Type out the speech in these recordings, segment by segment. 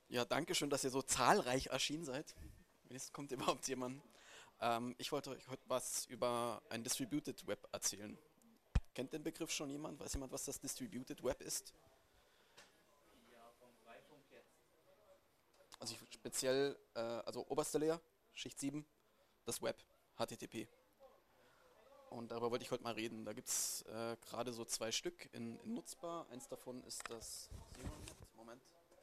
Ja, danke schön, dass ihr so zahlreich erschienen seid. Wenigstens kommt überhaupt jemand. Ich wollte euch heute was über ein Distributed Web erzählen. Kennt den Begriff schon jemand? Weiß jemand, was das Distributed Web ist? Also speziell, also oberste Layer, Schicht 7, das Web, HTTP. Und darüber wollte ich heute mal reden. Da gibt es gerade so zwei Stück in nutzbar. Eins davon ist das ZeroNet. Moment.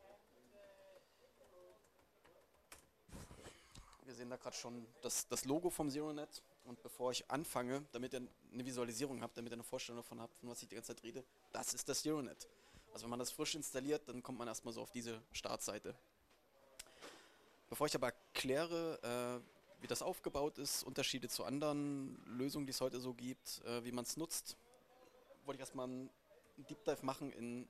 Wir sehen da gerade schon das Logo vom ZeroNet. Und bevor ich anfange, damit ihr eine Visualisierung habt, damit ihr eine Vorstellung davon habt, von was ich die ganze Zeit rede, das ist das ZeroNet. Also wenn man das frisch installiert, dann kommt man erstmal so auf diese Startseite. Bevor ich aber erkläre, wie das aufgebaut ist, Unterschiede zu anderen Lösungen, die es heute so gibt, wie man es nutzt, wollte ich erstmal einen Deep Dive machen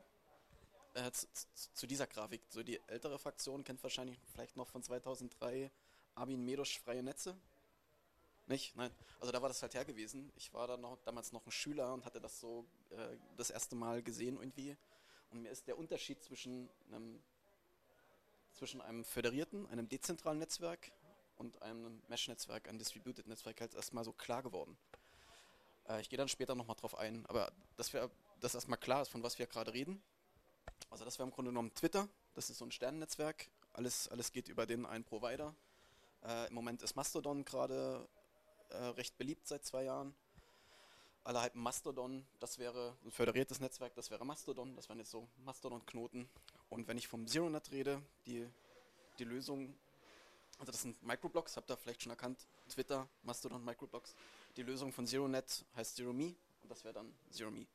zu dieser Grafik. So die ältere Fraktion kennt wahrscheinlich vielleicht noch von 2003 Armin Medosch Freie Netze. Nicht? Nein. Also da war das halt her gewesen. Ich war da damals noch ein Schüler und hatte das so das erste Mal gesehen irgendwie. Und mir ist der Unterschied zwischen einem föderierten, einem dezentralen Netzwerk und einem Mesh-Netzwerk, einem Distributed-Netzwerk halt erstmal so klar geworden. Ich gehe dann später nochmal drauf ein, aber dass erstmal klar ist, von was wir gerade reden. Also das wäre im Grunde genommen Twitter, das ist so ein Sternennetzwerk, alles geht über den einen Provider. Im Moment ist Mastodon gerade recht beliebt seit 2 Jahren. Alle hypen Mastodon, das wäre ein föderiertes Netzwerk, das wäre Mastodon, das wären jetzt so Mastodon-Knoten. Und wenn ich vom ZeroNet rede, die Lösung, also das sind Microblocks, habt ihr vielleicht schon erkannt, Twitter, Mastodon, Microblocks. Die Lösung von ZeroNet heißt ZeroMe und das wäre dann ZeroMe.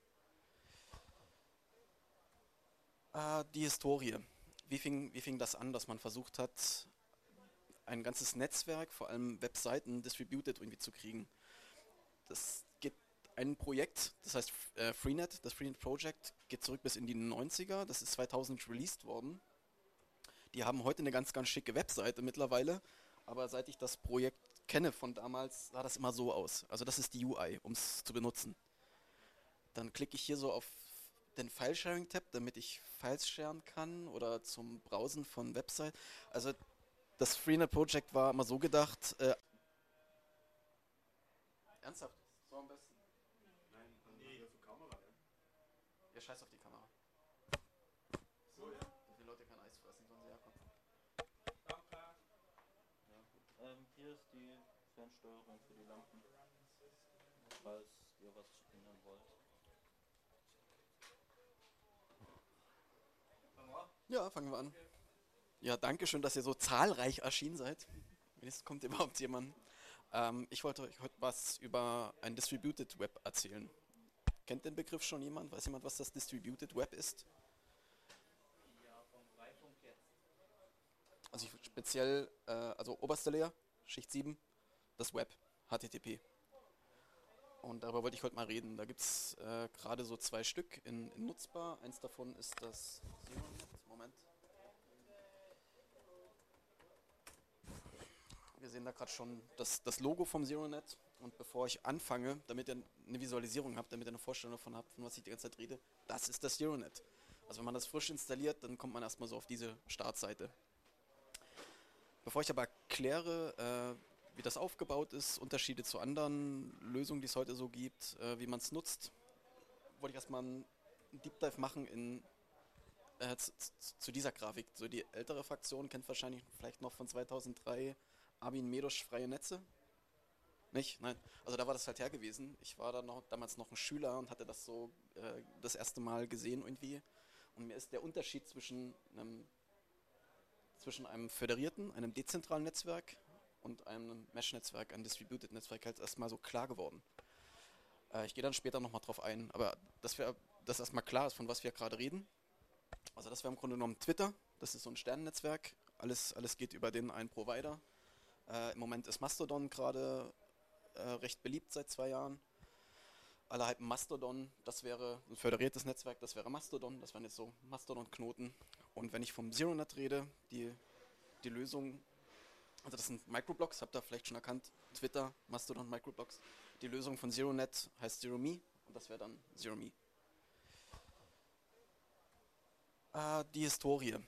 Die Historie. Wie fing das an, dass man versucht hat, ein ganzes Netzwerk, vor allem Webseiten, distributed irgendwie zu kriegen? Das geht ein Projekt, das heißt Freenet, das Freenet Project, geht zurück bis in die 90er. Das ist 2000 released worden. Die haben heute eine ganz, ganz schicke Webseite mittlerweile, aber seit ich das Projekt kenne von damals, sah das immer so aus. Also das ist die UI, um es zu benutzen. Dann klicke ich hier so auf den File-Sharing-Tab, damit ich Files sharen kann oder zum Browsen von Website. Also das Freenet Project war immer so gedacht. Ernsthaft? So am besten. Ihr scheißt auf die Kamera. So, ja. Dass die Leute kein Eis fressen, sollen sie herkommen. Hier ist die Fernsteuerung für die Lampen, falls ihr was ändern wollt. Ja, fangen wir an. Ja, danke schön, dass ihr so zahlreich erschienen seid. Wenigstens kommt überhaupt jemand. Ich wollte euch heute was über ein Distributed Web erzählen. Kennt den Begriff schon jemand? Weiß jemand, was das Distributed Web ist? Also speziell, also oberste Layer, Schicht 7, das Web, HTTP. Und darüber wollte ich heute mal reden. Da gibt es gerade so zwei Stück in nutzbar. Eins davon ist das ZeroNet. Moment. Wir sehen da gerade schon das Logo vom ZeroNet. Und bevor ich anfange, damit ihr eine Visualisierung habt, damit ihr eine Vorstellung davon habt, von was ich die ganze Zeit rede, das ist das ZeroNet. Also wenn man das frisch installiert, dann kommt man erstmal so auf diese Startseite. Bevor ich aber erkläre, wie das aufgebaut ist, Unterschiede zu anderen Lösungen, die es heute so gibt, wie man es nutzt, wollte ich erstmal einen Deep Dive machen zu dieser Grafik. So die ältere Fraktion kennt wahrscheinlich vielleicht noch von 2003 Armin Medosch Freie Netze. Nicht? Nein. Also da war das halt her gewesen. Ich war da damals noch ein Schüler und hatte das so das erste Mal gesehen irgendwie. Und mir ist der Unterschied zwischen einem föderierten, einem dezentralen Netzwerk und einem Mesh-Netzwerk, einem Distributed-Netzwerk halt erstmal so klar geworden. Ich gehe dann später nochmal drauf ein, aber dass erstmal klar ist, von was wir gerade reden. Also das wäre im Grunde genommen Twitter, das ist so ein Sternennetzwerk, alles geht über den einen Provider. Im Moment ist Mastodon gerade recht beliebt seit 2 Jahren. Alle hypen Mastodon, das wäre ein föderiertes Netzwerk, das wäre Mastodon, das wären jetzt so Mastodon-Knoten. Und wenn ich vom ZeroNet rede, die Lösung, also das sind Microblocks, habt ihr vielleicht schon erkannt, Twitter, Mastodon, Microblocks. Die Lösung von ZeroNet heißt ZeroMe und das wäre dann ZeroMe. Die Historie.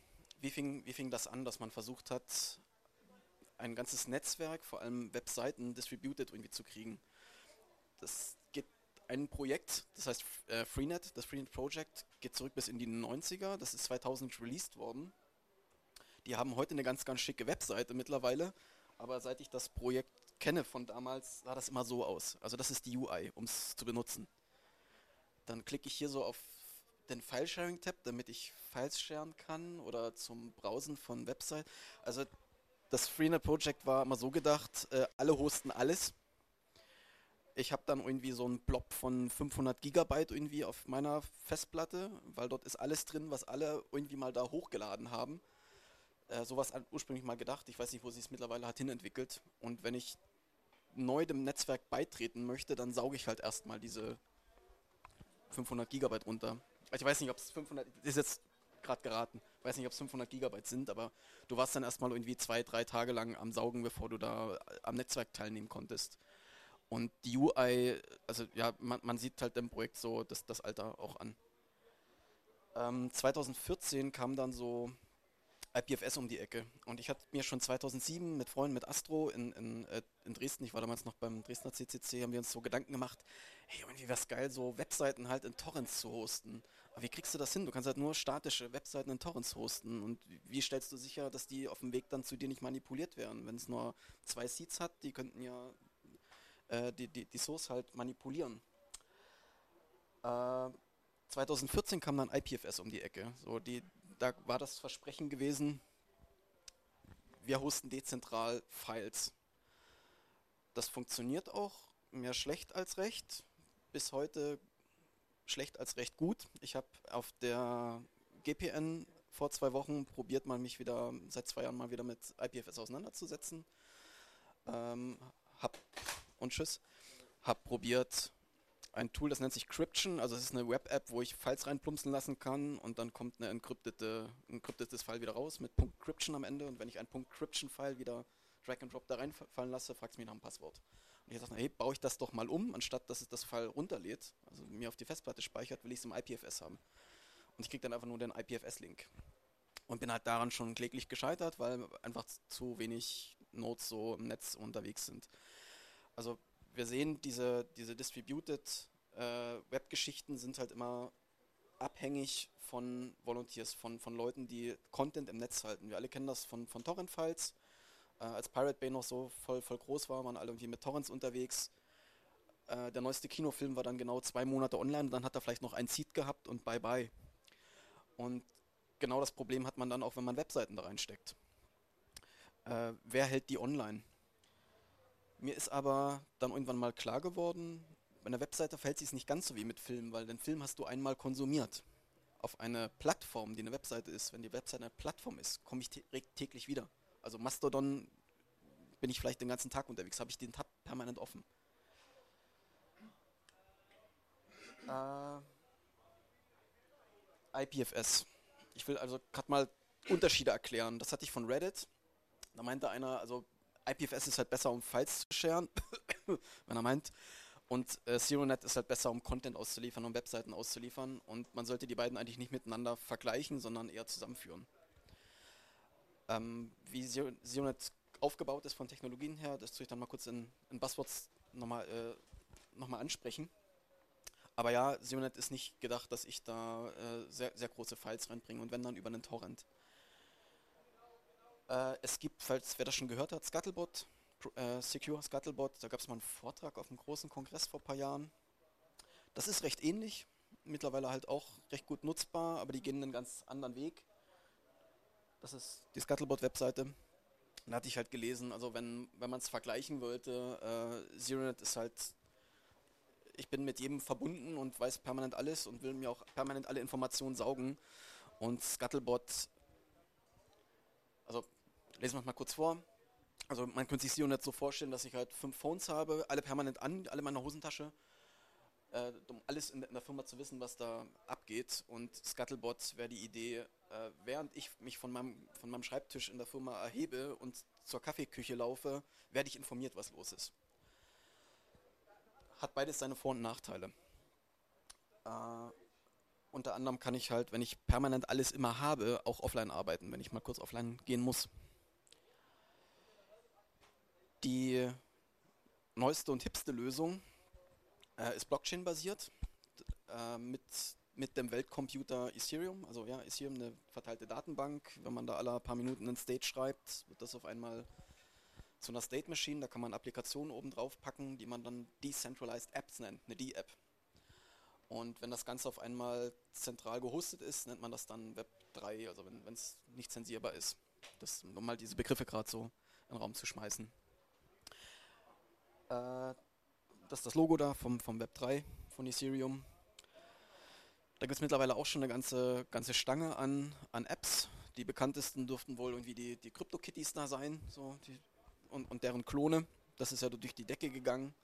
wie fing das an, dass man versucht hat, ein ganzes Netzwerk, vor allem Webseiten, distributed irgendwie zu kriegen? Das geht ein Projekt, das heißt Freenet, das Freenet Project, geht zurück bis in die 90er. Das ist 2000 released worden. Die haben heute eine ganz schicke Webseite mittlerweile, aber seit ich das Projekt kenne von damals, sah das immer so aus. Also das ist die UI, um es zu benutzen. Dann klicke ich hier so auf den File-Sharing-Tab, damit ich Files sharen kann oder zum Browsen von Website. Also das Freenet Project war immer so gedacht, alle hosten alles. Ich habe dann irgendwie so einen Blob von 500 Gigabyte irgendwie auf meiner Festplatte, weil dort ist alles drin, was alle irgendwie mal da hochgeladen haben. Sowas ursprünglich mal gedacht. Ich weiß nicht, wo sie es mittlerweile hat hinentwickelt. Und wenn ich neu dem Netzwerk beitreten möchte, dann sauge ich halt erstmal diese 500 Gigabyte runter. Ich weiß nicht, ob es 500, ist jetzt gerade geraten, ich weiß nicht, ob es 500 Gigabyte sind, aber du warst dann erstmal irgendwie 2, 3 Tage lang am Saugen, bevor du da am Netzwerk teilnehmen konntest. Und die UI, also ja, man sieht halt dem Projekt so das Alter auch an. 2014 kam dann so IPFS um die Ecke. Und ich hatte mir schon 2007 mit Freunden, mit Astro in Dresden, ich war damals noch beim Dresdner CCC, haben wir uns so Gedanken gemacht, hey, irgendwie wäre es geil, so Webseiten halt in Torrents zu hosten. Aber wie kriegst du das hin? Du kannst halt nur statische Webseiten in Torrents hosten. Und wie stellst du sicher, dass die auf dem Weg dann zu dir nicht manipuliert werden? Wenn es nur 2 Seeds hat, die könnten ja die Source halt manipulieren. Äh, 2014 kam dann IPFS um die Ecke. Da war das Versprechen gewesen, wir hosten dezentral Files. Das funktioniert auch, mehr schlecht als recht. Bis heute schlecht als recht gut. Ich habe auf der GPN vor 2 Wochen probiert, mal mich wieder seit 2 Jahren mal wieder mit IPFS auseinanderzusetzen. Ähm, hab und tschüss. Hab probiert ein Tool, das nennt sich Cryption, also es ist eine Web-App, wo ich Files reinplumpsen lassen kann und dann kommt ein encryptetes File wieder raus mit .cryption am Ende und wenn ich ein .cryption-File wieder Drag and Drop da reinfallen lasse, fragt es mich nach dem Passwort. Und ich dachte, hey, baue ich das doch mal um, anstatt dass es das File runterlädt, also mir auf die Festplatte speichert, will ich es im IPFS haben. Und ich kriege dann einfach nur den IPFS-Link. Und bin halt daran schon kläglich gescheitert, weil einfach zu wenig Nodes so im Netz unterwegs sind. Also wir sehen, diese Distributed Web-Geschichten sind halt immer abhängig von Volunteers, von Leuten, die Content im Netz halten. Wir alle kennen das von Torrent-Files. Als Pirate Bay noch so voll groß war, waren alle irgendwie mit Torrents unterwegs. Der neueste Kinofilm war dann genau 2 Monate online, dann hat er vielleicht noch ein Seed gehabt und bye bye. Und genau das Problem hat man dann auch, wenn man Webseiten da reinsteckt. Wer hält die online? Mir ist aber dann irgendwann mal klar geworden, bei einer Webseite verhält sich es nicht ganz so wie mit Film, weil den Film hast du einmal konsumiert. Auf eine Plattform, die eine Webseite ist, wenn die Webseite eine Plattform ist, komme ich täglich wieder. Also Mastodon bin ich vielleicht den ganzen Tag unterwegs, habe ich den Tab permanent offen. Äh, IPFS. Ich will also gerade mal Unterschiede erklären. Das hatte ich von Reddit. Da meinte einer, also IPFS ist halt besser, um Files zu sharen, wenn er meint. Und ZeroNet ist halt besser, um Content auszuliefern, um Webseiten auszuliefern. Und man sollte die beiden eigentlich nicht miteinander vergleichen, sondern eher zusammenführen. Wie ZeroNet aufgebaut ist von Technologien her, das tue ich dann mal kurz in Buzzwords nochmal ansprechen. Aber ja, ZeroNet ist nicht gedacht, dass ich da sehr große Files reinbringe und wenn dann über einen Torrent. Es gibt, falls wer das schon gehört hat, Scuttlebot, Secure Scuttlebot, da gab es mal einen Vortrag auf einem großen Kongress vor ein paar Jahren. Das ist recht ähnlich, mittlerweile halt auch recht gut nutzbar, aber die gehen einen ganz anderen Weg. Das ist die Scuttlebot-Webseite. Da hatte ich halt gelesen, also wenn man es vergleichen wollte, ZeroNet ist halt, ich bin mit jedem verbunden und weiß permanent alles und will mir auch permanent alle Informationen saugen. Und Scuttlebot, also lesen wir es mal kurz vor. Also man könnte sich ZeroNet so vorstellen, dass ich halt 5 Phones habe, alle permanent an, alle in meiner Hosentasche, um alles in der Firma zu wissen, was da abgeht. Und Scuttlebot wäre die Idee, während ich mich von meinem Schreibtisch in der Firma erhebe und zur Kaffeeküche laufe, werde ich informiert, was los ist. Hat beides seine Vor- und Nachteile. Unter anderem kann ich halt, wenn ich permanent alles immer habe, auch offline arbeiten, wenn ich mal kurz offline gehen muss. Die neueste und hipste Lösung ist Blockchain-basiert mit dem Weltcomputer Ethereum. Also ja, Ethereum eine verteilte Datenbank. Wenn man da alle paar Minuten einen State schreibt, wird das auf einmal zu einer State Machine. Da kann man Applikationen oben drauf packen, die man dann Decentralized Apps nennt, eine D-App. Und wenn das Ganze auf einmal zentral gehostet ist, nennt man das dann Web 3, also wenn es nicht zensierbar ist. Das, um mal diese Begriffe gerade so in den Raum zu schmeißen. Das ist das Logo da vom Web 3 von Ethereum. Da gibt es mittlerweile auch schon eine ganze Stange an Apps. Die bekanntesten dürften wohl irgendwie die CryptoKitties da sein, so und deren Klone. Das ist ja durch die Decke gegangen.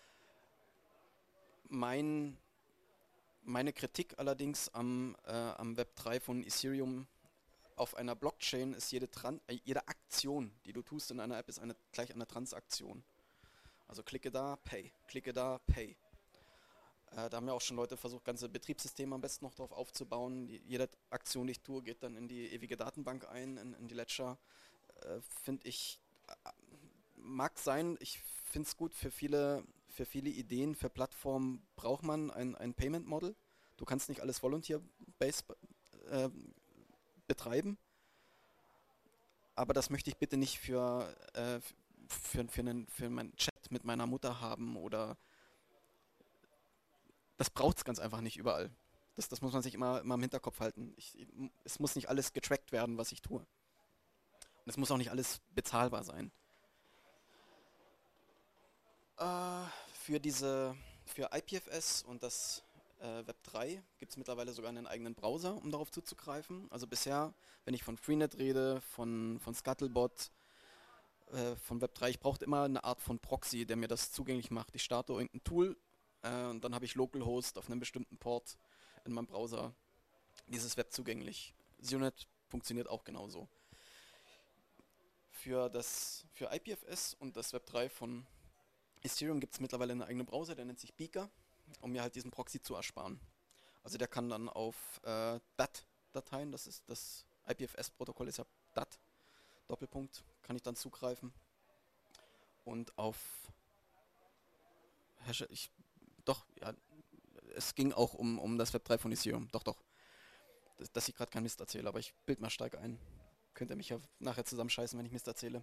Meine Kritik allerdings am Web 3 von Ethereum auf einer Blockchain ist jede Aktion, die du tust in einer App, ist gleich eine Transaktion. Also klicke da, pay, klicke da, pay. Da haben ja auch schon Leute versucht, ganze Betriebssysteme am besten noch drauf aufzubauen. Jede Aktion, die ich tue, geht dann in die ewige Datenbank ein, in die Ledger. Finde ich, mag sein, ich finde es gut für viele Ideen, für Plattformen braucht man ein Payment Model. Du kannst nicht alles Volunteer-based betreiben, aber das möchte ich bitte nicht für meinen Chat mit meiner Mutter haben oder das braucht es ganz einfach nicht überall. Das muss man sich immer im Hinterkopf halten. Es muss nicht alles getrackt werden, was ich tue. Und es muss auch nicht alles bezahlbar sein. Für IPFS und das Web 3 gibt es mittlerweile sogar einen eigenen Browser, um darauf zuzugreifen. Also bisher, wenn ich von Freenet rede, von Scuttlebot, von Web 3, ich brauche immer eine Art von Proxy, der mir das zugänglich macht. Ich starte irgendein Tool und dann habe ich Localhost auf einem bestimmten Port in meinem Browser dieses Web zugänglich. Zionet funktioniert auch genauso. Für IPFS und das Web 3 von Ethereum gibt es mittlerweile einen eigenen Browser, der nennt sich Beaker, um mir halt diesen Proxy zu ersparen. Also der kann dann auf DAT-Dateien, das IPFS-Protokoll ist ja DAT, Doppelpunkt, kann ich dann zugreifen. Und auf Hash, es ging auch um das Web 3 von Ethereum, doch. Dass ich gerade keinen Mist erzähle, aber ich bild mal stark ein. Könnt ihr mich ja nachher zusammenscheißen, wenn ich Mist erzähle.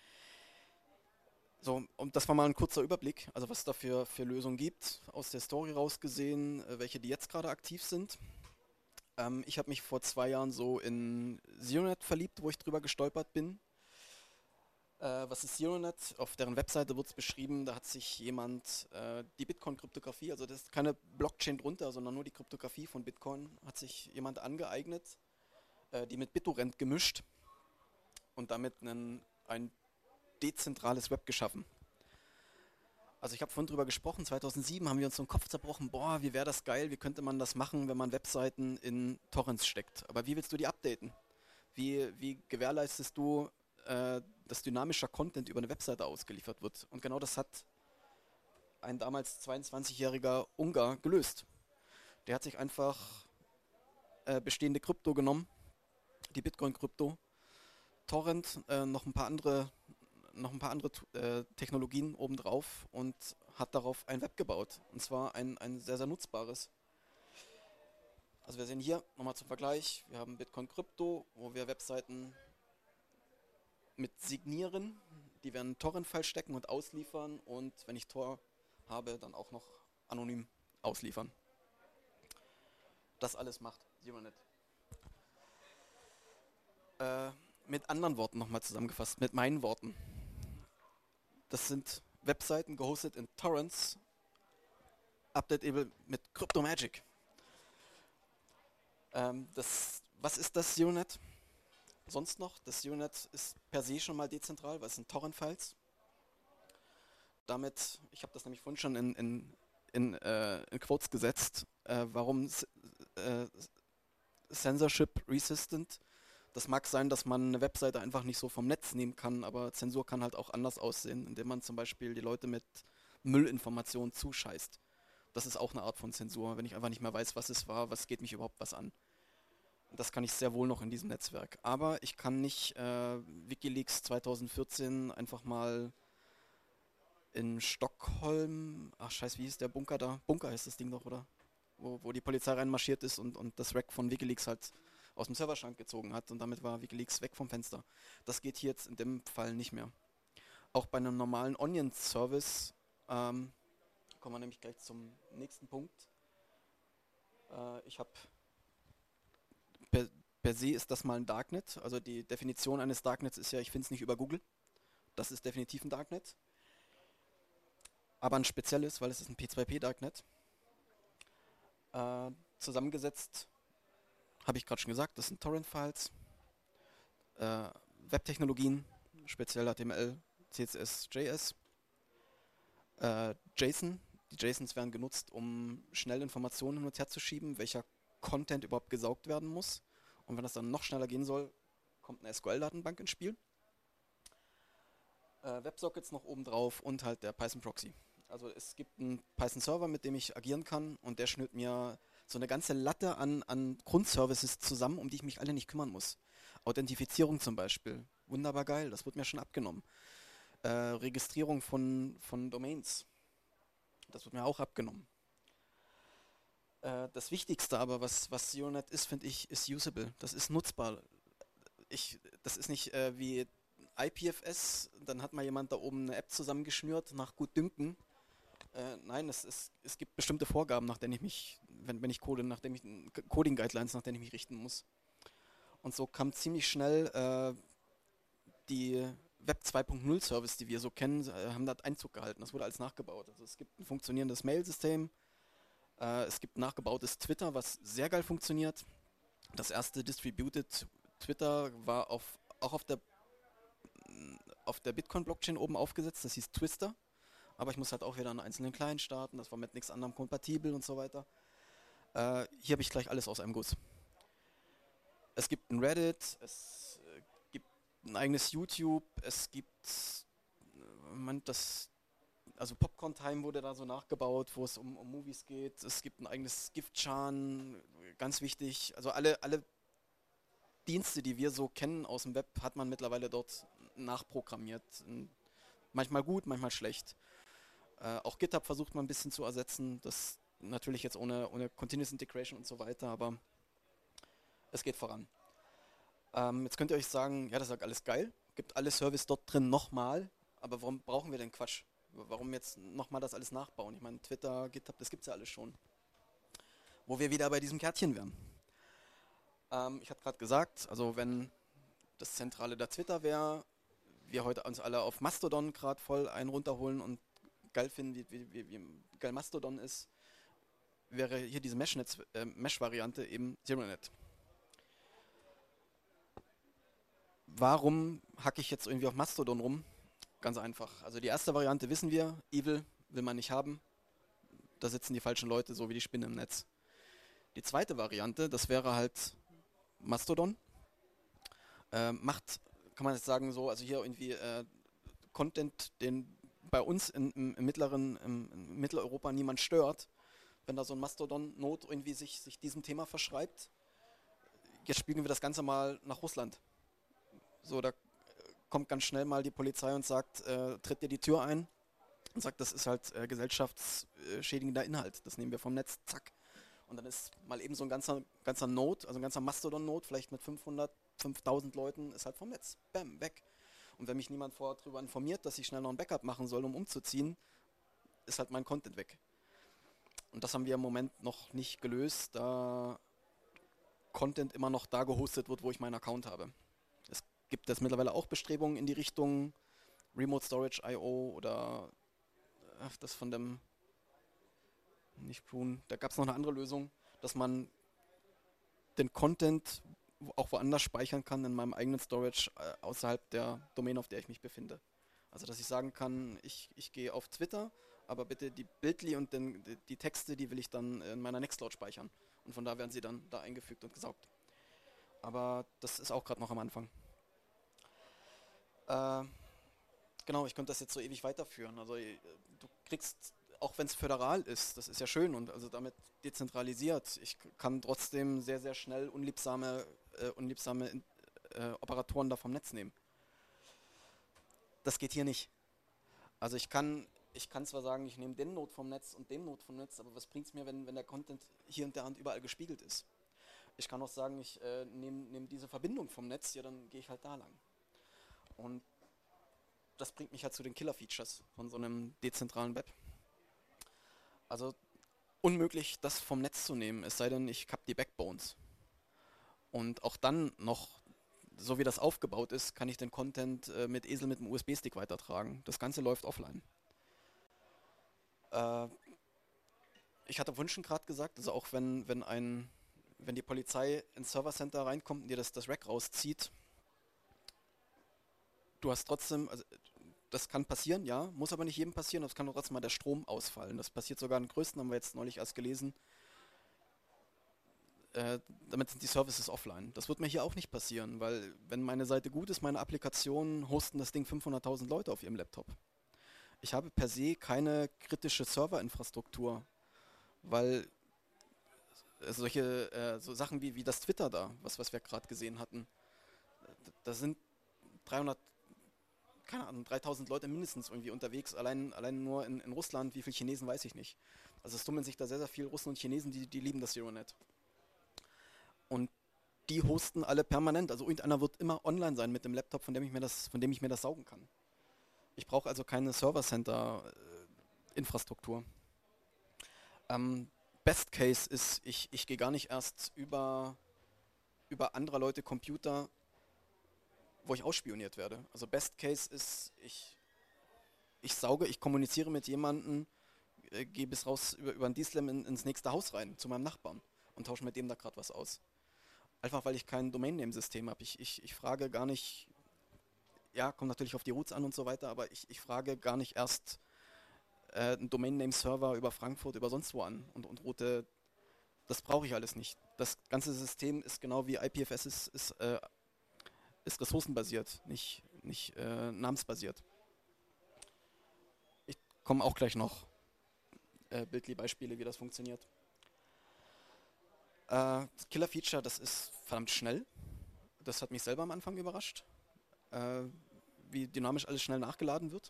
So, und das war mal ein kurzer Überblick, also was es da für Lösungen gibt, aus der Story rausgesehen, welche die jetzt gerade aktiv sind. Ich habe mich vor 2 Jahren so in Zeronet verliebt, wo ich drüber gestolpert bin. Was ist Zeronet? Auf deren Webseite wird es beschrieben, da hat sich jemand die Bitcoin-Kryptographie, also das ist keine Blockchain drunter, sondern nur die Kryptographie von Bitcoin, hat sich jemand angeeignet, die mit BitTorrent gemischt und damit ein dezentrales Web geschaffen. Also ich habe vorhin drüber gesprochen, 2007 haben wir uns so den Kopf zerbrochen, boah, wie wäre das geil, wie könnte man das machen, wenn man Webseiten in Torrents steckt. Aber wie willst du die updaten? Wie gewährleistest du, dass dynamischer Content über eine Webseite ausgeliefert wird? Und genau das hat ein damals 22-jähriger Ungar gelöst. Der hat sich einfach bestehende Krypto genommen, die Bitcoin-Krypto, Torrent, noch ein paar andere Technologien obendrauf und hat darauf ein Web gebaut. Und zwar ein sehr, sehr nutzbares. Also wir sehen hier nochmal zum Vergleich, wir haben Bitcoin Krypto, wo wir Webseiten mit signieren, die wir einen Torrent-File stecken und ausliefern und wenn ich Tor habe, dann auch noch anonym ausliefern. Das alles macht Zeronet. Mit anderen Worten nochmal zusammengefasst, mit meinen Worten. Das sind Webseiten gehostet in Torrents, updateable mit CryptoMagic. Was ist das Zeronet? Sonst noch? Das Zeronet ist per se schon mal dezentral, weil es sind Torrent-Files. Damit, ich habe das nämlich vorhin schon in Quotes gesetzt, warum Censorship Resistant? Das mag sein, dass man eine Webseite einfach nicht so vom Netz nehmen kann, aber Zensur kann halt auch anders aussehen, indem man zum Beispiel die Leute mit Müllinformationen zuscheißt. Das ist auch eine Art von Zensur, wenn ich einfach nicht mehr weiß, was es war, was geht mich überhaupt was an. Und das kann ich sehr wohl noch in diesem Netzwerk. Aber ich kann nicht WikiLeaks 2014 einfach mal in Stockholm, ach scheiße, wie hieß der Bunker da? Bunker heißt das Ding doch, oder? Wo die Polizei reinmarschiert ist und das Rack von WikiLeaks halt aus dem Serverschrank gezogen hat und damit war WikiLeaks weg vom Fenster. Das geht hier jetzt in dem Fall nicht mehr. Auch bei einem normalen Onion-Service, kommen wir nämlich gleich zum nächsten Punkt. Ich habe per, per se ist das mal ein Darknet. Also die Definition eines Darknets ist ja, ich finde es nicht über Google. Das ist definitiv ein Darknet. Aber ein spezielles, weil es ist ein P2P-Darknet. Zusammengesetzt, habe ich gerade schon gesagt, das sind Torrent-Files, äh, Webtechnologien, speziell HTML, CSS, JS, JSON. Die JSONs werden genutzt, um schnell Informationen hin und her zu schieben, welcher Content überhaupt gesaugt werden muss. Und wenn das dann noch schneller gehen soll, kommt eine SQL-Datenbank ins Spiel. WebSockets noch oben drauf und halt der Python-Proxy. Also es gibt einen Python-Server, mit dem ich agieren kann und der schnürt mir so eine ganze Latte an Grundservices zusammen, um die ich mich alle nicht kümmern muss. Authentifizierung zum Beispiel. Wunderbar geil, das wird mir schon abgenommen. Registrierung von Domains. Das wird mir auch abgenommen. Das Wichtigste aber, was ZeroNet ist, finde ich, ist usable. Das ist nutzbar. Das ist nicht wie IPFS, dann hat mal jemand da oben eine App zusammengeschnürt nach Gutdünken. Nein, es gibt bestimmte Vorgaben, nach denen ich mich, wenn ich code, Coding-Guidelines, nach denen ich mich richten muss. Und so kam ziemlich schnell die Web 2.0 Service, die wir so kennen, haben da Einzug gehalten. Das wurde alles nachgebaut. Also es gibt ein funktionierendes Mail-System, es gibt ein nachgebautes Twitter, was sehr geil funktioniert. Das erste Distributed Twitter war auch auf der Bitcoin-Blockchain oben aufgesetzt, das hieß Twister. Aber ich muss halt auch wieder einen einzelnen Client starten, das war mit nichts anderem kompatibel und so weiter. Hier habe ich gleich alles aus einem Guss. Es gibt ein Reddit, es gibt ein eigenes YouTube, es gibt, also Popcorn Time wurde da so nachgebaut, wo es um Movies geht. Es gibt ein eigenes Gift-Chan, ganz wichtig. Also alle Dienste, die wir so kennen aus dem Web, hat man mittlerweile dort nachprogrammiert. Manchmal gut, manchmal schlecht. Auch GitHub versucht man ein bisschen zu ersetzen. Das natürlich jetzt ohne Continuous Integration und so weiter, aber es geht voran. Jetzt könnt ihr euch sagen, ja, das ist alles geil. Gibt alle Service dort drin nochmal, aber warum brauchen wir denn Quatsch? Warum jetzt nochmal das alles nachbauen? Ich meine, Twitter, GitHub, das gibt's ja alles schon. Wo wir wieder bei diesem Kärtchen wären. Ich hatte gerade gesagt, also wenn das Zentrale der Twitter wäre, wir heute uns alle auf Mastodon gerade voll einen runterholen und geil finden, wie geil Mastodon ist, wäre hier diese Mesh-Variante eben ZeroNet. Warum hacke ich jetzt irgendwie auf Mastodon rum? Ganz einfach. Also die erste Variante wissen wir, Evil will man nicht haben. Da sitzen die falschen Leute, so wie die Spinne im Netz. Die zweite Variante, das wäre halt Mastodon. Kann man jetzt sagen, so, also hier irgendwie Content, den bei uns im Mitteleuropa niemand stört, wenn da so ein Mastodon-Node irgendwie sich diesem Thema verschreibt. Jetzt spiegeln wir das Ganze mal nach Russland. So, da kommt ganz schnell mal die Polizei und sagt, tritt dir die Tür ein und sagt, das ist halt gesellschaftsschädigender Inhalt. Das nehmen wir vom Netz, zack. Und dann ist mal eben so ein ganzer Node, also ein ganzer Mastodon-Node, vielleicht mit 500, 5000 Leuten, ist halt vom Netz. Bam, weg. Und wenn mich niemand vorher darüber informiert, dass ich schnell noch ein Backup machen soll, um umzuziehen, ist halt mein Content weg. Und das haben wir im Moment noch nicht gelöst, da Content immer noch da gehostet wird, wo ich meinen Account habe. Es gibt jetzt mittlerweile auch Bestrebungen in die Richtung Remote Storage IO oder das von dem, nicht Prune, da gab es noch eine andere Lösung, dass man den Content auch woanders speichern kann in meinem eigenen Storage außerhalb der Domain, auf der ich mich befinde. Also dass ich sagen kann, ich gehe auf Twitter, aber bitte die Bitly und die Texte, die will ich dann in meiner Nextcloud speichern. Und von da werden sie dann da eingefügt und gesaugt. Aber das ist auch gerade noch am Anfang. Genau, ich könnte das jetzt so ewig weiterführen. Also du kriegst auch wenn es föderal ist, das ist ja schön und also damit dezentralisiert, ich kann trotzdem sehr, sehr schnell unliebsame Operatoren da vom Netz nehmen. Das geht hier nicht. Also ich kann zwar sagen, ich nehme den Node vom Netz und den Node vom Netz, aber was bringt es mir, wenn der Content hier und der und überall gespiegelt ist? Ich kann auch sagen, ich nehme diese Verbindung vom Netz, ja, dann gehe ich halt da lang. Und das bringt mich halt zu den Killer-Features von so einem dezentralen Web. Also unmöglich, das vom Netz zu nehmen, es sei denn, ich habe die Backbones. Und auch dann noch, so wie das aufgebaut ist, kann ich den Content mit Esel mit einem USB-Stick weitertragen. Das Ganze läuft offline. Äh, Ich hatte vorhin schon gerade gesagt, also auch wenn die Polizei ins Servercenter reinkommt und dir das Rack rauszieht, du hast trotzdem, also das kann passieren, ja, muss aber nicht jedem passieren, es kann trotzdem mal der Strom ausfallen. Das passiert sogar in Größen, haben wir jetzt neulich erst gelesen. Äh, Damit sind die Services offline. Das wird mir hier auch nicht passieren, weil wenn meine Seite gut ist, meine Applikationen hosten das Ding 500.000 Leute auf ihrem Laptop. Ich habe per se keine kritische Serverinfrastruktur, weil so Sachen wie das Twitter da, was wir gerade gesehen hatten, da sind 300, keine Ahnung, 3000 Leute mindestens irgendwie unterwegs, allein nur in Russland, wie viele Chinesen weiß ich nicht. Also es tummeln sich da sehr, sehr viele Russen und Chinesen, die lieben das ZeroNet. Und die hosten alle permanent, also irgendeiner wird immer online sein mit dem Laptop, von dem ich mir das saugen kann. Ich brauche also keine Server-Center-Infrastruktur. Ähm, Best Case ist, ich gehe gar nicht erst über anderer Leute Computer, wo ich ausspioniert werde. Also Best Case ist, ich kommuniziere mit jemandem, gehe bis raus über ein DSLAM ins nächste Haus rein, zu meinem Nachbarn und tausche mit dem da gerade was aus. Einfach weil ich kein Domain-Name-System habe. Ich frage gar nicht, ja, kommt natürlich auf die Routes an und so weiter, aber ich frage gar nicht erst einen Domain-Name-Server über Frankfurt, über sonst wo an und route. Das brauche ich alles nicht. Das ganze System ist genau wie IPFS ist ressourcenbasiert, nicht namensbasiert. Ich komme auch gleich noch bildliche Beispiele, wie das funktioniert. Das Killer-Feature, das ist verdammt schnell. Das hat mich selber am Anfang überrascht, äh, wie dynamisch alles schnell nachgeladen wird.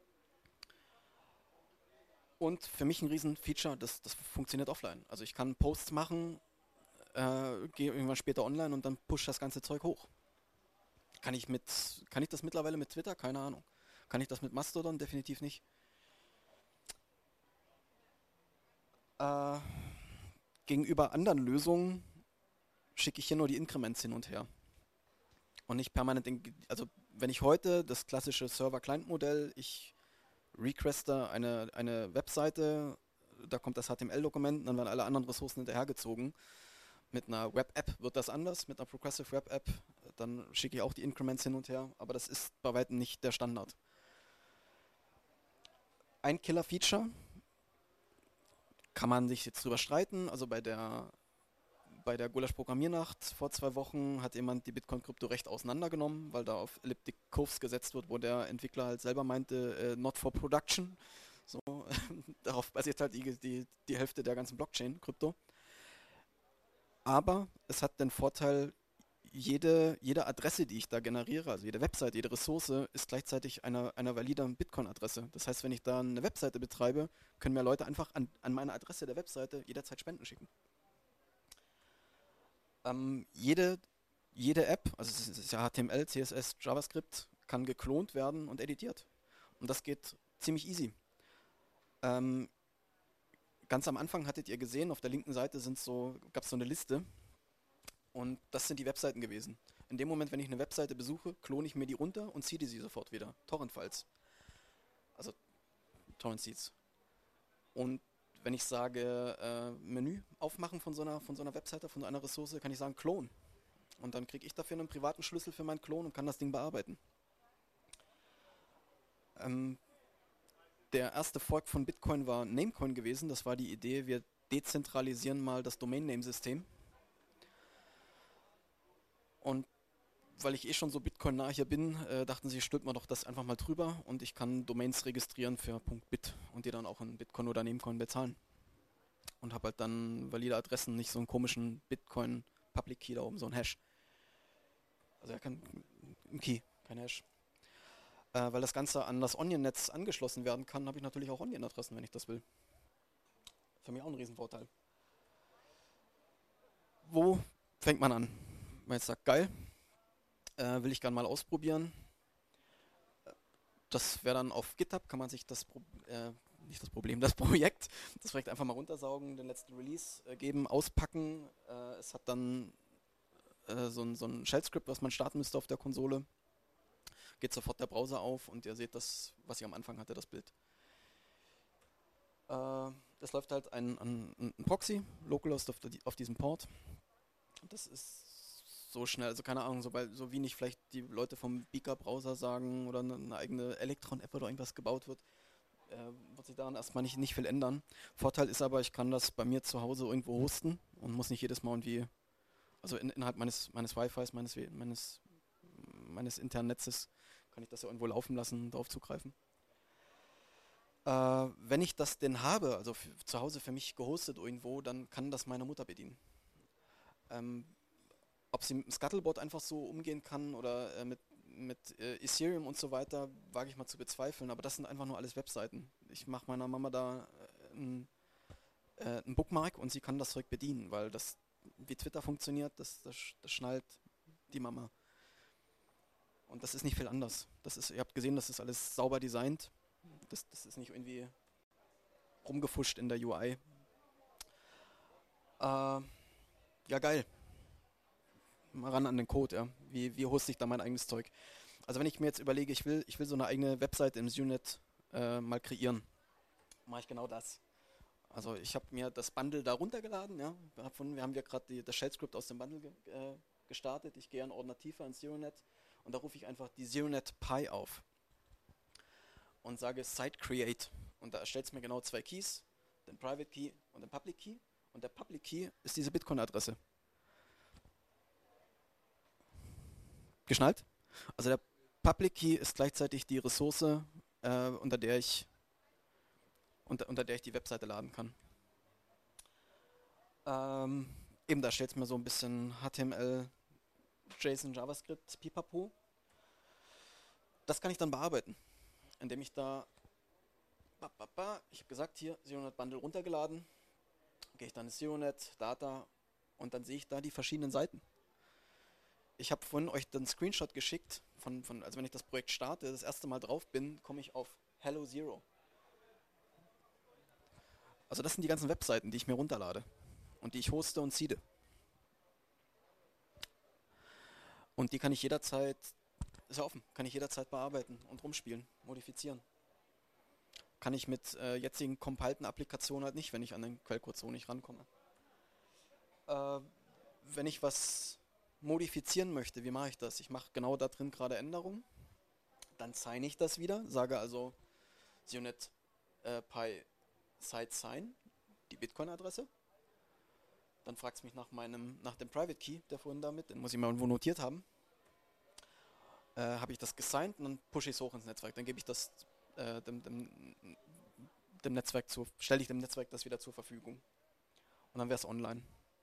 Und für mich ein Riesen-Feature, das funktioniert offline. Also ich kann Posts machen, gehe irgendwann später online und dann push das ganze Zeug hoch. Kann ich das mittlerweile mit Twitter? Keine Ahnung. Kann ich das mit Mastodon? Definitiv nicht. Äh, Gegenüber anderen Lösungen schicke ich hier nur die Increments hin und her. Und nicht permanent, also wenn ich heute das klassische Server-Client-Modell, ich requeste eine Webseite, da kommt das HTML-Dokument, dann werden alle anderen Ressourcen hinterhergezogen. Mit einer Web-App wird das anders, mit einer Progressive Web-App, dann schicke ich auch die Increments hin und her, aber das ist bei weitem nicht der Standard. Ein Killer-Feature kann man sich jetzt drüber streiten, also bei der Gulasch-Programmiernacht vor 2 Wochen hat jemand die Bitcoin-Krypto recht auseinandergenommen, weil da auf Elliptic Curves gesetzt wird, wo der Entwickler halt selber meinte, not for production. So, darauf basiert halt die Hälfte der ganzen Blockchain-Krypto. Aber es hat den Vorteil, jede Adresse, die ich da generiere, also jede Webseite, jede Ressource, ist gleichzeitig eine valide Bitcoin-Adresse. Das heißt, wenn ich da eine Webseite betreibe, können mir Leute einfach an meine Adresse der Webseite jederzeit Spenden schicken. Jede App, also es ist ja HTML, CSS, JavaScript, kann geklont werden und editiert. Und das geht ziemlich easy. Ähm, Ganz am Anfang hattet ihr gesehen, auf der linken Seite gab es so eine Liste und das sind die Webseiten gewesen. In dem Moment, wenn ich eine Webseite besuche, klone ich mir die runter und ziehe sie sofort wieder. Torrent-Files, also Torrent-Seeds. Und wenn ich sage, Menü aufmachen von so einer Webseite, von so einer Ressource, kann ich sagen, Klon. Und dann kriege ich dafür einen privaten Schlüssel für meinen Klon und kann das Ding bearbeiten. Ähm, Der erste Fork von Bitcoin war Namecoin gewesen. Das war die Idee, wir dezentralisieren mal das Domain-Name-System. Und weil ich eh schon so Bitcoin-nah hier bin, dachten sie, stülpt man doch das einfach mal drüber und ich kann Domains registrieren für .bit und die dann auch in Bitcoin oder Namecoin bezahlen. Und habe halt dann valide Adressen, nicht so einen komischen Bitcoin Public Key da oben, so ein Hash. Also er kann ein Key, kein Hash. Weil das Ganze an das Onion-Netz angeschlossen werden kann, habe ich natürlich auch Onion-Adressen, wenn ich das will. Für mich auch ein Riesenvorteil. Wo fängt man an? Wenn man jetzt sagt, geil, will ich gerne mal ausprobieren. Das wäre dann auf GitHub, kann man sich nicht das Problem, das Projekt, das Projekt einfach mal runtersaugen, den letzten Release geben, auspacken. Es hat dann so ein Shell-Script, was man starten müsste auf der Konsole. Geht sofort der Browser auf und ihr seht das, was ich am Anfang hatte, das Bild. Es läuft halt ein Proxy, localhost auf diesem Port. Das ist so schnell, also keine Ahnung, so wie nicht vielleicht die Leute vom Beaker-Browser sagen oder eine eigene Electron-App oder irgendwas gebaut wird, wird sich daran erstmal nicht viel ändern. Vorteil ist aber, ich kann das bei mir zu Hause irgendwo hosten und muss nicht jedes Mal irgendwie, also innerhalb meines Wi-Fis, meines internen Netzes, kann ich das ja irgendwo laufen lassen, darauf zugreifen. Wenn ich das denn habe, also zu Hause für mich gehostet irgendwo, dann kann das meine Mutter bedienen. Ähm, Ob sie mit dem Scuttlebot einfach so umgehen kann oder mit Ethereum und so weiter, wage ich mal zu bezweifeln, aber das sind einfach nur alles Webseiten. Ich mache meiner Mama da ein Bookmark und sie kann das Zeug bedienen, weil das, wie Twitter funktioniert, das schnallt die Mama. Und das ist nicht viel anders. Ihr habt gesehen, das ist alles sauber designt. Das ist nicht irgendwie rumgefuscht in der UI. Ja, geil. Mal ran an den Code, ja. Wie hoste ich da mein eigenes Zeug? Also wenn ich mir jetzt überlege, ich will so eine eigene Webseite im Usenet mal kreieren, mache ich genau das. Also ich habe mir das Bundle da runtergeladen, ja. Wir haben ja gerade das Shell-Script aus dem Bundle gestartet. Ich gehe einen Ordner tiefer ins ZeroNet und da rufe ich einfach die ZeroNet Pi auf und sage Site Create. Und da erstellt es mir genau zwei Keys, den Private Key und den Public Key. Und der Public Key ist diese Bitcoin-Adresse. Geschnallt? Also der Public Key ist gleichzeitig die Ressource, unter der ich die Webseite laden kann. Eben, da stellt es mir so ein bisschen HTML, JSON, JavaScript, Pipapo. Das kann ich dann bearbeiten, indem ich da, ich habe gesagt, hier, ZeroNet Bundle runtergeladen, gehe ich dann ins ZeroNet, Data und dann sehe ich da die verschiedenen Seiten. Ich habe vorhin euch den Screenshot geschickt, also wenn ich das Projekt starte, das erste Mal drauf bin, komme ich auf Hello Zero. Also das sind die ganzen Webseiten, die ich mir runterlade und die ich hoste und seede. Und die kann ich jederzeit, ist ja offen, kann ich jederzeit bearbeiten und rumspielen, modifizieren. Kann ich mit jetzigen compilten Applikationen halt nicht, wenn ich an den Quellcode so nicht rankomme. Wenn ich was modifizieren möchte, wie mache ich das? Ich mache genau da drin gerade Änderungen, dann sign ich das wieder, sage also ZeroNet Pi Site Sign, die Bitcoin-Adresse. Dann fragt es mich nach dem Private Key, der vorhin damit, den muss ich mal irgendwo notiert haben. Habe ich das gesigned und dann pushe ich es hoch ins Netzwerk. Dann gebe ich das dem Netzwerk stelle ich dem Netzwerk das wieder zur Verfügung. Und dann wäre es online.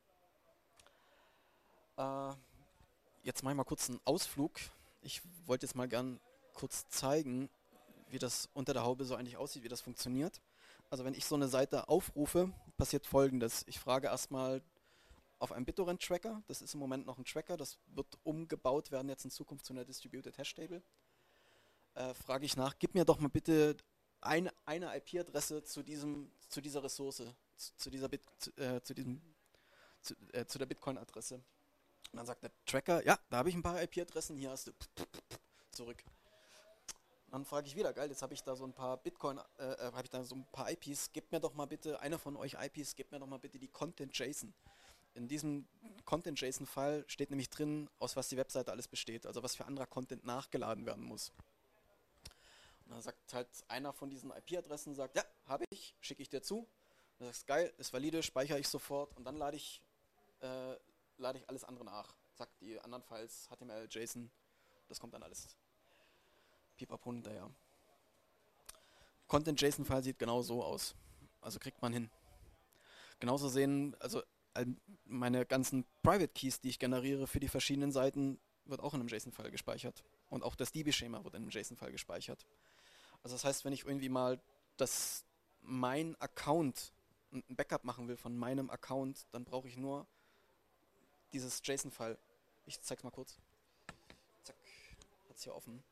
Jetzt mache ich mal kurz einen Ausflug. Ich wollte jetzt mal gern kurz zeigen, wie das unter der Haube so eigentlich aussieht, wie das funktioniert. Also wenn ich so eine Seite aufrufe, passiert Folgendes. Ich frage erstmal auf einem BitTorrent-Tracker, das ist im Moment noch ein Tracker, das wird umgebaut werden jetzt in Zukunft zu einer Distributed Hash Table. Frage ich nach, gib mir doch mal bitte eine IP-Adresse zu dieser Ressource, zu der Bitcoin-Adresse. Und dann sagt der Tracker, ja, da habe ich ein paar IP-Adressen, hier hast du zurück. Dann frage ich wieder, geil, jetzt habe ich da so ein paar habe ich da so ein paar IPs, gebt mir doch mal bitte, einer von euch IPs, gebt mir doch mal bitte die Content-JSON. In diesem Content-JSON-File steht nämlich drin, aus was die Webseite alles besteht, also was für anderer Content nachgeladen werden muss. Und dann sagt halt einer von diesen IP-Adressen, sagt, ja, habe ich, schicke ich dir zu. Und dann sagst du, geil, ist valide, speichere ich sofort und dann lade ich alles andere nach. zack, die anderen Files, HTML, JSON, das kommt dann alles pipapo hinterher. Content-JSON-File sieht genau so aus. Also kriegt man hin. Genauso sehen, also meine ganzen Private Keys, die ich generiere für die verschiedenen Seiten, wird auch in einem JSON-File gespeichert. Und auch das DB-Schema wird in einem JSON-File gespeichert. Also das heißt, wenn ich irgendwie mal mein Account, ein Backup machen will von meinem Account, dann brauche ich nur dieses JSON-File. Ich zeig's mal kurz. Zack, hat's hier offen.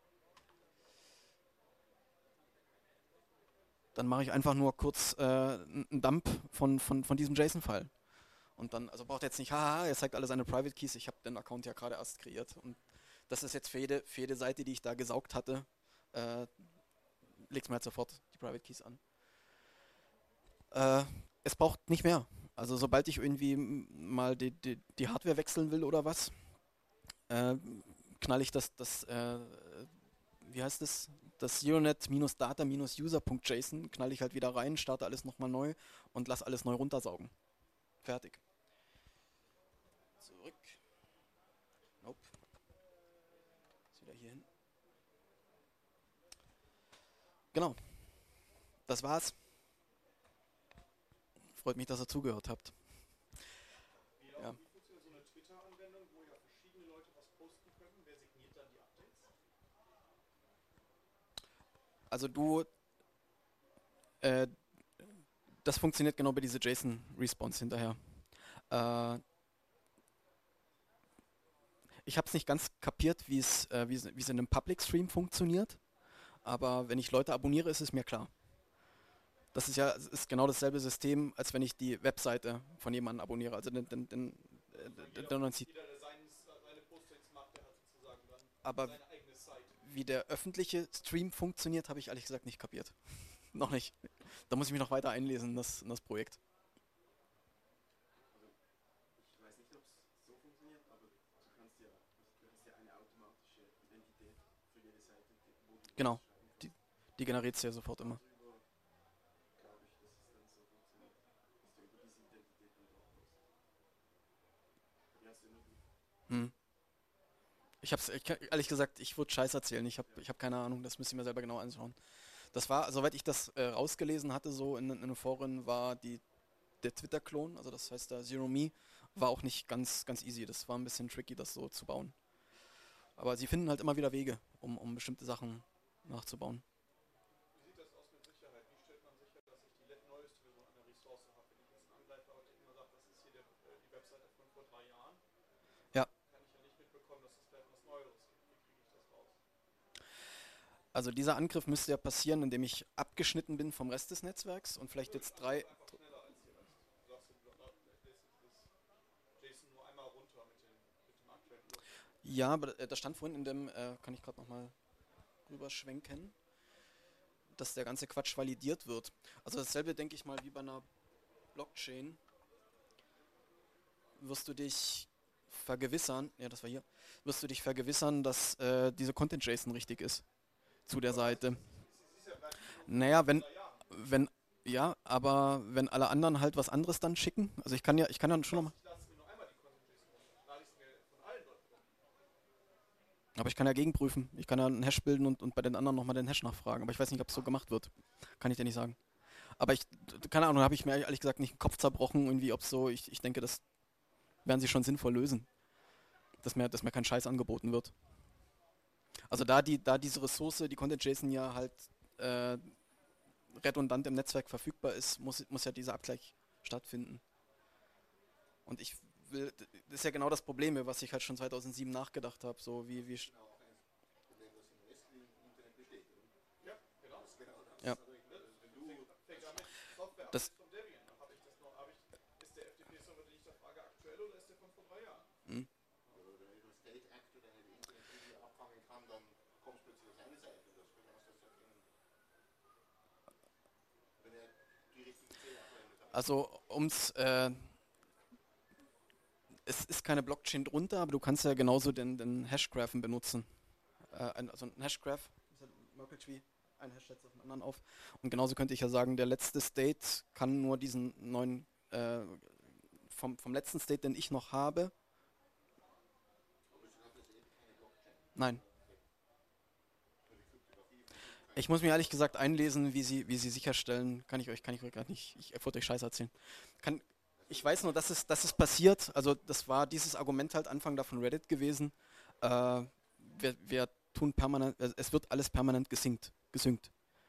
Dann mache ich einfach nur kurz einen Dump von diesem JSON-File. Und dann, also braucht er jetzt nicht, haha, er zeigt alle seine Private Keys, ich habe den Account ja gerade erst kreiert. Und das ist jetzt für jede Seite, die ich da gesaugt hatte, legt mir halt sofort die Private Keys an. Es braucht nicht mehr. Also sobald ich irgendwie mal die Hardware wechseln will oder was, knall ich wie heißt es? Das Euronet-Data-User.json knall ich halt wieder rein, starte alles nochmal neu und lass alles neu runtersaugen. Fertig. Zurück. Nope. Ist wieder hier hin. Genau. Das war's. Freut mich, dass ihr zugehört habt. Ja. Wie funktioniert so eine Twitter-Anwendung, wo ja verschiedene Leute was posten können? Wer signiert dann die Updates? Also das funktioniert genau bei dieser JSON-Response hinterher. Ich habe es nicht ganz kapiert, wie es in einem Public Stream funktioniert, aber wenn ich Leute abonniere, ist es mir klar. Das ist genau dasselbe System, als wenn ich die Webseite von jemandem abonniere. Also Jeder, der seine Postings macht, der hat sozusagen dann aber seine eigene Seite. wie der öffentliche Stream funktioniert, habe ich ehrlich gesagt nicht kapiert. Noch nicht. Da muss ich mich noch weiter einlesen in das Projekt. Ich weiß nicht, ob es so funktioniert, aber du hast ja eine automatische Identität für jede Seite, wo du Genau. schreiben kannst. Die generiert es ja sofort immer. Darüber glaube ich, dass es dann so funktioniert, dass du über diese Identität dann drauf kommst. Die hast du nicht. Ehrlich gesagt, ich würde Scheiß erzählen. Ich hab keine Ahnung, das müsst ihr mir selber genau anschauen. Das war, soweit ich das rausgelesen hatte, so in den Foren, war der Twitter-Klon, also das heißt da Zero Me, war auch nicht ganz easy. Das war ein bisschen tricky, das so zu bauen. Aber sie finden halt immer wieder Wege, um bestimmte Sachen nachzubauen. Wie sieht das aus mit Sicherheit? Wie stellt man sicher, dass ich die neueste Version einer Ressource habe? Wenn ich jetzt einen Angreifer heute immer sagt, das ist hier die Webseite von vor 3 Jahren, Ja. kann ich ja nicht mitbekommen, dass es vielleicht was Neueres gibt. Wie kriege ich das raus? Also dieser Angriff müsste ja passieren, indem ich abgeschnitten bin vom Rest des Netzwerks und vielleicht jetzt drei... Einfach schneller als die Rest. Du sagst, du lässt das JSON nur einmal runter mit dem aktuellen Ursprung. Ja, aber da stand vorhin in dem, kann ich gerade nochmal rüberschwenken, dass der ganze Quatsch validiert wird. Also dasselbe denke ich mal wie bei einer Blockchain. Wirst du dich vergewissern, ja das war hier, wirst du dich vergewissern, dass diese Content-JSON richtig ist zu der Seite. Naja, ja, aber wenn alle anderen halt was anderes dann schicken, also ich kann dann schon nochmal... Ich lasse mir nur einmal die Content-JSON runter. Lade ich es mir von allen Leuten runter. Aber ich kann ja gegenprüfen. Ich kann ja einen Hash bilden und bei den anderen nochmal den Hash nachfragen. Aber ich weiß nicht, ob es so gemacht wird. Kann ich dir nicht sagen. Aber keine Ahnung, habe ich mir ehrlich gesagt nicht den Kopf zerbrochen, irgendwie, ob so, ich denke, das werden sie schon sinnvoll lösen. Dass mir kein Scheiß angeboten wird. Also da diese Ressource, die Content.json ja halt redundant im Netzwerk verfügbar ist, muss ja dieser Abgleich stattfinden. Und das ist ja genau das Problem, was ich halt schon 2007 nachgedacht habe, so wie Genau, auch ein Problem, das im restlichen Internet besteht. Oder? Ja, genau. Das ist genau das. Ja. Also, wenn du Fängt damit Software Das- von Debian. Ist der FTP-Server, den ich da frage, aktuell oder ist der von vor 3 Jahren? wenn du über State Actor deine Internet abfangen kann, dann kommst du plötzlich auf seine Seite. Das kann man das erkennen. Wenn er die richtige Zähler verwendet hat. Also es ist keine Blockchain drunter, aber du kannst ja genauso den Hashgraphen benutzen. Also ein Hashgraph, ist ja ein Merkle Tree, ein Hash setzt auf den anderen auf. Und genauso könnte ich ja sagen, der letzte State kann nur diesen neuen, vom letzten State, den ich noch habe, Nein. Ich muss mir ehrlich gesagt einlesen, wie sie sicherstellen. Kann ich euch gerade nicht. Ich wollte euch Scheiße erzählen. Kann, ich weiß nur, dass es passiert. Also das war dieses Argument halt Anfang da von Reddit gewesen. Wir tun permanent, es wird alles permanent gesynkt,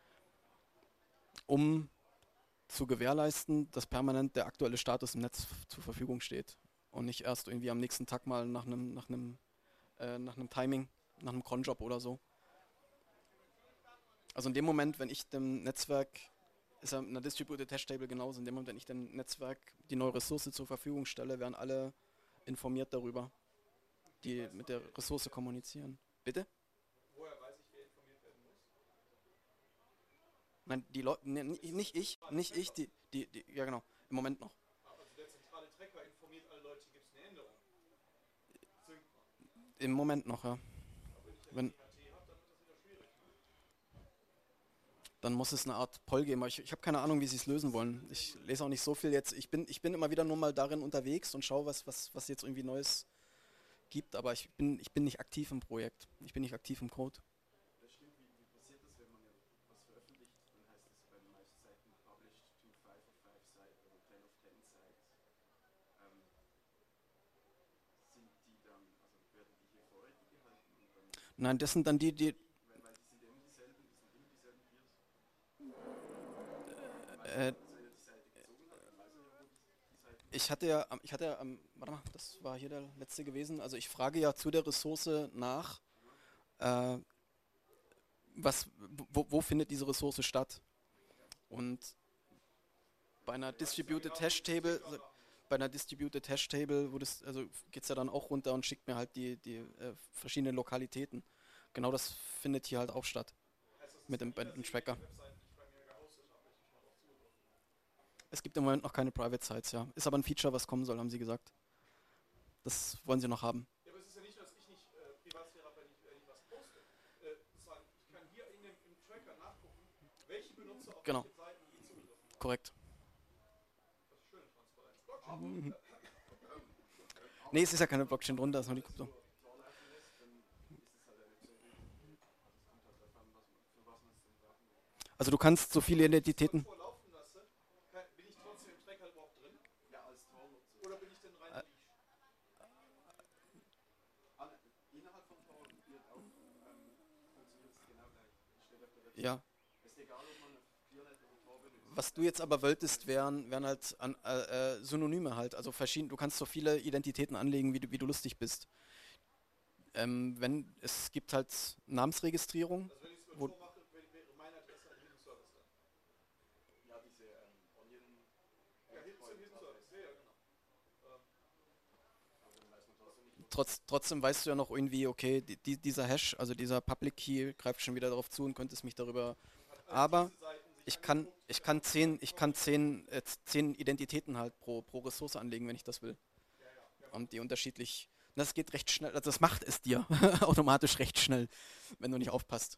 um zu gewährleisten, dass permanent der aktuelle Status im Netz zur Verfügung steht und nicht erst irgendwie am nächsten Tag mal nach einem Timing, nach einem Cronjob oder so. Also in dem Moment, wenn ich dem Netzwerk, ist ja in einer Distributed Hash Table genauso, in dem Moment, wenn ich dem Netzwerk die neue Ressource zur Verfügung stelle, werden alle informiert darüber, die mit der Ressource kommunizieren. Bitte? Woher weiß ich, wer informiert werden muss? Nein, die Leute, ne, nicht ich, ja genau, im Moment noch. Also der zentrale Tracker informiert alle Leute, gibt es eine Änderung. Synkt man. Im Moment noch, ja. Wenn, dann muss es eine Art Poll geben. Aber ich habe keine Ahnung, wie sie es lösen wollen. Ich lese auch nicht so viel jetzt. Ich bin immer wieder nur mal darin unterwegs und schaue, was jetzt irgendwie Neues gibt, aber ich bin nicht aktiv im Projekt. Ich bin nicht aktiv im Code. Das stimmt, wie passiert das, wenn man ja was veröffentlicht? Dann heißt es bei den meisten Seiten published to 5 of 5 Sites oder 10 of 10 Sites. Sind die dann, also werden die hier vorrätig gehalten und dann, Nein, das sind dann die. weil die sind ja immer dieselben, das sind immer dieselben Peers. Äh, Also er die Seite gezogen hat, dann weiß er ja, wo die Seite. warte mal, das war hier der letzte gewesen. Also ich frage ja zu der Ressource nach, äh, wo findet diese Ressource statt? Und bei einer Distributed Hash Table, also geht es ja dann auch runter und schickt mir halt die verschiedenen Lokalitäten. Genau das findet hier halt auch statt. Mit dem Tracker. Es gibt im Moment noch keine Private Sites, ja. Ist aber ein Feature, was kommen soll, haben sie gesagt. Das wollen sie noch haben. Ja, aber es ist ja nicht, dass ich nicht Privatsphäre habe, wenn ich was poste. Sozusagen, ich kann hier im Tracker nachgucken, welche Benutzer auf Genau. welche Seiten wie zugegriffen haben. Korrekt. Das ist schöne Transparenz. Nee, es ist ja keine Blockchain drunter, es ist nur die Krypto. Vorlaufen lässt, dann ist es halt eine Pseudo-Identität. Also es kommt halt darauf an, für was man es denn brauchen will. Also du kannst so viele Identitäten. Vorlaufen lasse, bin ich trotzdem im Tracker überhaupt drin? Ja, als Tor-Nutzer. Oder bin ich denn rein Leash? Innerhalb von Tor wird auch funktioniert es genau gleich. Es steht auf der Website. Ja. Es ist egal, ob man ClearNet oder Tor benutzt. Was du jetzt aber wolltest, wären halt Synonyme halt. Also du kannst so viele Identitäten anlegen, wie du lustig bist. Es gibt halt Namensregistrierung. Also wenn ich es mit Wo- Tor mache, wäre meine Adresse ein Hidden Service dann. Ja, diese Onion. Ja, Hidden Service. Ja, genau. Aber dann weiß man trotzdem nicht, Trotzdem weißt du ja noch irgendwie, okay, dieser Hash, also dieser Public Key greift schon wieder darauf zu und könntest mich darüber. Aber ich kann 10 Identitäten halt pro Ressource anlegen, wenn ich das will. Und die unterschiedlich. Das geht recht schnell, also das macht es dir automatisch recht schnell, wenn du nicht aufpasst.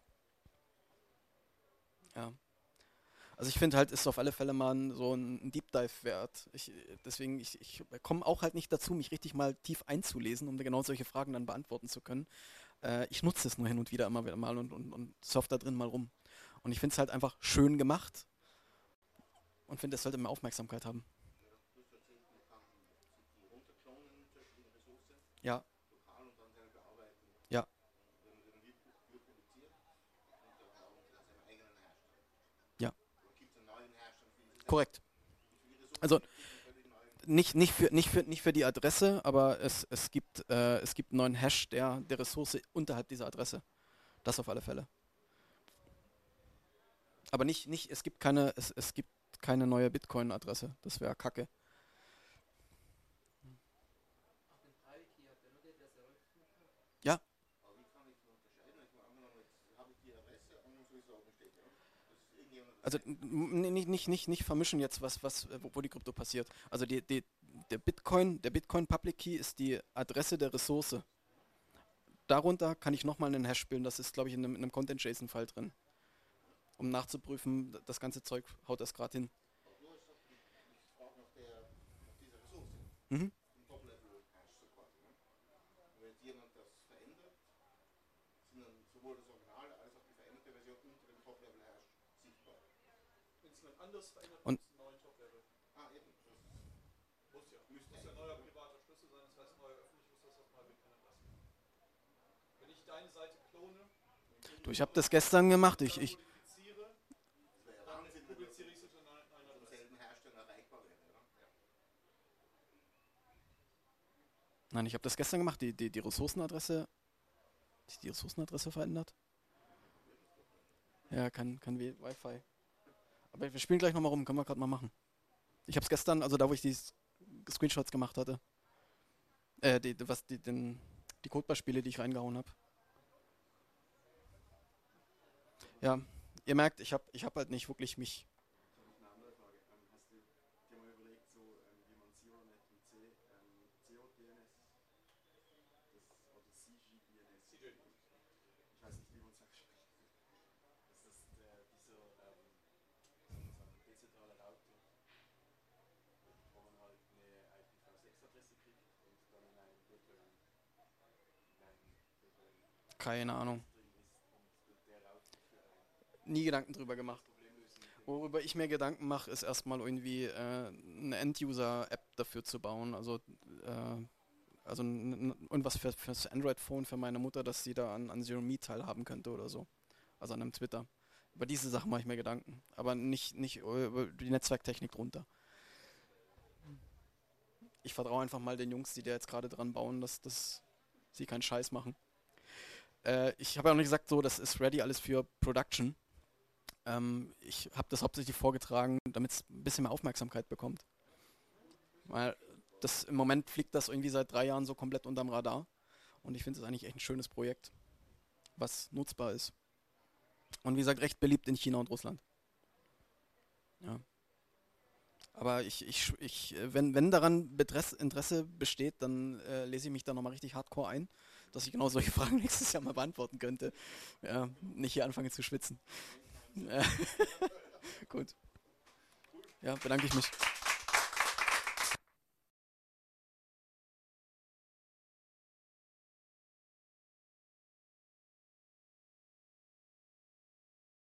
Ja. Also ich finde halt, ist auf alle Fälle mal so ein Deep Dive wert. Deswegen, ich komme auch halt nicht dazu, mich richtig mal tief einzulesen, um genau solche Fragen dann beantworten zu können. Ich nutze es nur hin und wieder immer wieder mal und surf da drin mal rum. Und ich finde es halt einfach schön gemacht und finde, es sollte mehr Aufmerksamkeit haben. Ja. Ja. Ja. Korrekt. Also nicht für die Adresse, aber es gibt einen neuen Hash der Ressource unterhalb dieser Adresse. Das auf alle Fälle. Aber es gibt keine neue Bitcoin-Adresse. Das wäre Kacke. Ja. Also nicht vermischen jetzt, wo die Krypto passiert. Also der Bitcoin Public Key ist die Adresse der Ressource. Darunter kann ich nochmal einen Hash bilden. Das ist, glaube ich, in einem Content-JSON-File drin. Um nachzuprüfen, das ganze Zeug haut das gerade hin. Mhm. sind dann sowohl das Original als auch die veränderte Version unter dem Top-Level herrscht, sichtbar. Wenn es jemand anderes verändert, Und- gibt es einen neuen Top-Level. Ah, eben. Das Muss ja. müsste Muss ja neuer privater Schlüssel sein, das heißt neuer öffentlich, muss das mal bekennen lassen. Wenn ich deine Seite klone, Du, ich habe das gestern gemacht. dann Ich, modifiziere, das wäre ja dann Wahnsinn, wenn publiziere das ich es unter einer vom Adresse. selben Hersteller erreichbar wäre, oder? nein, ich habe das gestern gemacht. Die Ressourcenadresse. Die Ressourcenadresse verändert? Ja, kann Wi-Fi. Aber wir spielen gleich nochmal rum, können wir gerade mal machen. Ich habe es gestern, also da wo ich die Screenshots gemacht hatte. Die Codebeispiele, die ich reingehauen habe. Ja, ihr merkt, ich hab halt nicht wirklich mich. Ich habe noch eine andere Frage. Hast du dir mal überlegt, so wie man ZeroNet und CODNS oder CGDNS, ich weiß nicht, wie man es ausspricht, das ist dieser sozusagen dezentrale Router, wo man halt eine IPv6-Adresse kriegt und dann in einem virtuellen Keine Ahnung. drin ist und der Router für ein Nie Gedanken drüber gemacht. Problem lösen mit dem. Worüber ich mir Gedanken mache, ist erstmal irgendwie eine End-User-App dafür zu bauen. Also irgendwas fürs Android-Phone für meine Mutter, dass sie da an Zero Me teilhaben könnte oder so. Also an einem Twitter. Über diese Sachen mache ich mir Gedanken. Aber nicht über die Netzwerktechnik drunter. Ich vertraue einfach mal den Jungs, die da jetzt gerade dran bauen, dass sie keinen Scheiß machen. Ich habe ja noch nicht gesagt, so, das ist ready alles für Production. Ich habe das hauptsächlich vorgetragen, damit es ein bisschen mehr Aufmerksamkeit bekommt. Weil im Moment fliegt das irgendwie seit 3 Jahren so komplett unterm Radar. Und ich finde es eigentlich echt ein schönes Projekt, was nutzbar ist. Und wie gesagt, recht beliebt in China und Russland. Ja. Aber wenn daran Interesse besteht, dann lese ich mich da nochmal richtig hardcore ein, dass ich genau solche Fragen nächstes Jahr mal beantworten könnte. Ja, nicht hier anfange zu schwitzen. Gut. Ja, bedanke ich mich.